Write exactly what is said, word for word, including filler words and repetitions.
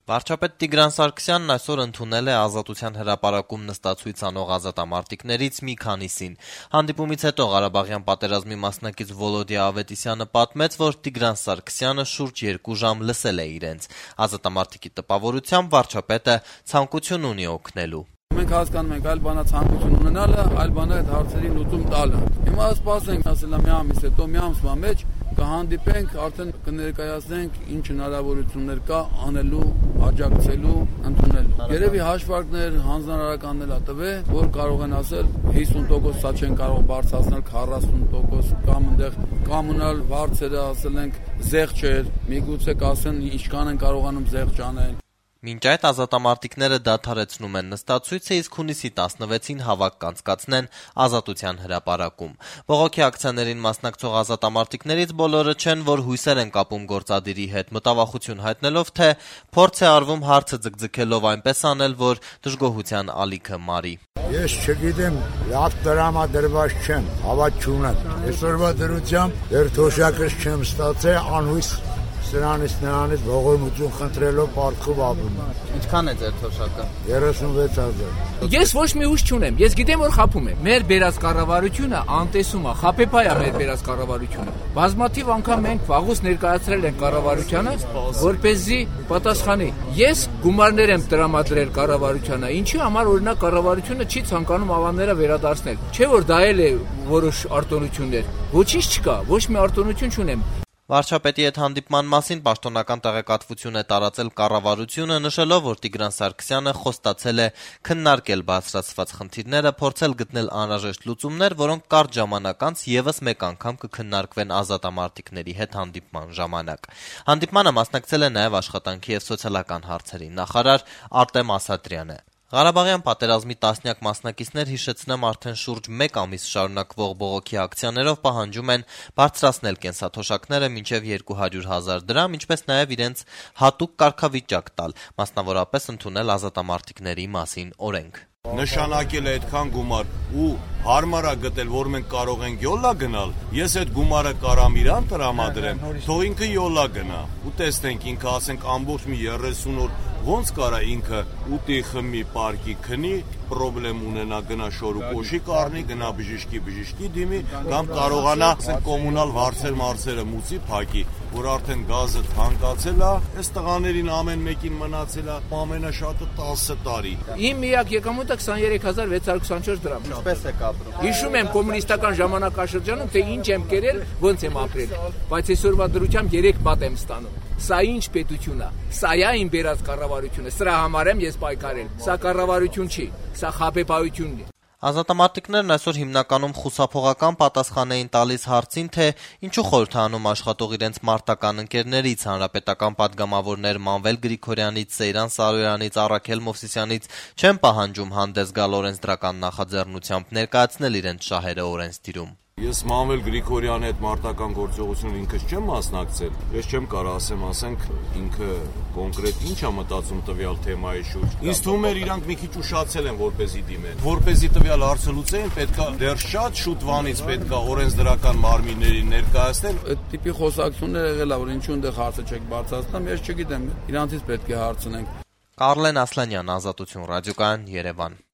Վարչապետ Տիգրան Սարգսյանն այսօր ընդունել է Ազատության հրապարակում նստացույց անող ազատամարտիկներից մի քանիսին։ Հանդիպումից հետո Ղարաբաղյան պատերազմի մասնակից Վոլոդիա Ավետիսյանը պատմեց, որ Տիգրան Սարգսյանը շուրջ երկու ժամ լսել է իրենց։ Ազատամարտիկի տպավորությամբ վարչապետը ցանկություն ունի օգնելու։ Մենք հասկանում ենք այլ բանա ցանկություն ունենալը, այլ բանա այդ հարցերին լուծում տալը։ Հիմա սպասենք, ասել եմ մի ամիս հետո, մի ամսվա մեջ կհանդիպենք, արդեն կներկայացնենք ինչ հնարավորություններ կա անելու, աջակցելու, ընդունելու։ Երևի հաշվարկներ, հանձնարարականներ ատվե, որ կարող են ասել հիսուն տոկոս սա չեն կարող բարձրացնել քառասուն տոկոս կամ այնտեղ կոմունալ հարցերը ասել ենք զեղ չէր, միգուցե կասեն ինչքան են կարողանում զեղ ճանել։ Մինչ այդ ազատամարտիկները դադարեցնում են նստացույցը, իսկ հունիսի տասնվեցին հավաք կանցկացնեն Ազատության հրապարակում։ Բողոքի ակցիաներին մասնակցող ազատամարտիկներից բոլորը չեն, որ հույսեր են կապում գործադիրի հետ, մտավախություն հայտնելով, թե փորձ է արվում հարցը ձգձգելով այնպես անել, որ դժգոհության ալիքը մարի։ Ես չգիտեմ, լավ տրամադրված չեմ, հավատ չունեմ։ Այսօրվա դրությամբ դեռ թոշակս չեմ ստացել, անհույս Սրանից նրանից ողորմություն խնդրելով պարտքով ապրում։ Ինչքան է ձեր թոշակը։ երեսունվեց հազար։ Ես ոչ մի ուժ չունեմ, ես գիտեմ, որ խաբում եմ։ Մեր բերած կառավարությունը անտեսում է, խաբեբայ է մեր բերած կառավարությունը։ Բազմաթիվ անգամ մենք վաղուց ներկայացրել ենք կառավարությանը, որպեսզի պատասխանի։ Ես գումարներ եմ տրամադրել կառավարությանը, ինչի համար օրինակ կառավարությունը չի ցանկանում ավանները վերադարձնել։ Չէ՞ որ դա էլ է որոշ արտոնություններ։ Ոչինչ չկա, ոչ մի արտոնություն չունեմ։ Վարչապետի հետ հանդիպման մասին պաշտոնական տեղեկատվություն է տարածել կառավարությունը, նշելով, որ Տիգրան Սարգսյանը խոստացել է քննարկել բարձրացված խնդիրները, փորձել գտնել անհրաժեշտ լուծումներ, որոնք կարճ ժամանակ անց ևս մեկ անգամ կքննարկվեն ազատամարտիկների հետ հանդիպման ժամանակ։ Հանդիպմանը մասնակցել է նաև աշխատանքի և սոցիալական հարցերի նախարար Արտեմ Ասատրյանը։ Ղարաբաղյան պատերազմի տասնյակ մասնակիցներ, հիշեցնեմ, արդեն շուրջ մեկ ամիս շարունակվող բողոքի ակցիաներով պահանջում են բարձրացնել կենսաթոշակները մինչև երկու հարյուր հազար դրամ, ինչպես նաև իրենց հատուկ կարգավիճակ տալ, մասնավորապես ընդունել ազատամարտիկների մասին օրենք։ Նշանակել է այդքան գումար ու հարմար է գտել, որ մենք կարող ենք յոլա գնալ, ես այդ գումարը կարամ իրան տրամադրեմ, թող ինքը յոլա գնա ու տեսնենք ինքը ասենք ամբողջ մի երեսուն օր ոնց կարա ինքը ուտի խմի պարկի քնի, պրոբլեմ ունենա գնա շորու կոշի կառնի, գնա բժիշկի բժիշկի դիմի, կամ կարողանա կոմունալ վարձեր մարսերը մուծի փակի, որ արդեն գազը թանկացել է, այս տղաներին ամեն մեկին մնացել է ամենաշատը տասը տարի։ Իմ միակ եկամուտը քսաներեք հազար վեց հարյուր քսանչորս դրամ։ Ինչպես եք ապրում։ Հիշում եմ կոմունիստական ժամանակաշրջանում, թե ինչ եմ կերել, ոնց եմ ապրել, բայց այսօրվա դրությամբ երեք պատ եմ ստանում։ Սա ինչ պետություն է։ Սա է իմ բերած կառավարությունը։ Սրա համար եմ ես պայքարել։ Սա կառավարություն չի, սա խաբեբայությունն է։ Ազատամարտիկներն այսօր հիմնականում խուսափողական պատասխան էին տալիս հարցին, թե ինչու խորհուրդ է անում աշխատող իրենց մարտական ընկերներից, հանրապետական падգամավորներ Մանվել Գրիգորյանից, Սեյրան Սարոյանից, Առաքել Մովսիսյանից չեն պահանջում հանդես գալ օրենսդրական նախաձեռնությամբ ներկայացնել իրենց շահերը օրենսդիրում։ Ես Մանվել Գրիգորյանի հետ մարտական գործողությունում ինքս չեմ մասնակցել, ես չեմ կարող ասեմ, ասենք ինքը կոնկրետ ինչ է մտածում տվյալ թեմայի շուրջ։ Ինձ թվում է իրանք մի քիչ ուշացել են, որպեսզի դիմեն։ Որպեսզի տվյալ հարցը լուծեն, պետքա դեռ շատ շուտվանից պետքա օրենսդրական մարմիններին ներկայացնել։ Այդ տիպի խոսակցություններ եղել է, որ ինչու այնտեղ հարցը չեք բարձրացնում, ես չգիտեմ, իրանցից պետք է հարցնենք։ Կարլեն Ասլանյան, Ազատություն ռադիոկայան, Երևան։